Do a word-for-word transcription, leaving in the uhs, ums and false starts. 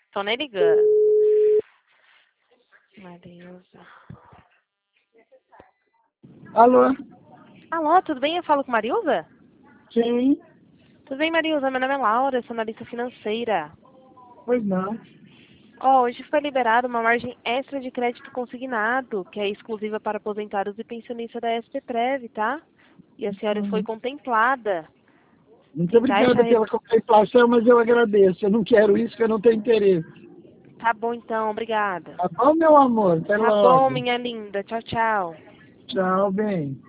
Tô nem ligando. Marilza. Alô? Alô, tudo bem? Eu falo com Marilza? Sim? Tudo bem, Marilza? Meu nome é Laura, eu sou analista financeira. Pois não. Ó, hoje foi liberada uma margem extra de crédito consignado, que é exclusiva para aposentados e pensionistas da S P Prev, tá? E a senhora foi Uhum. contemplada. Muito Tentar obrigada achar... pela contemplação, mas eu agradeço. Eu não quero isso, que eu não tenho interesse. Tá bom, então. Obrigada. Tá bom, meu amor? Até Tá bom, logo. minha linda. Tchau, tchau. Tchau, bem.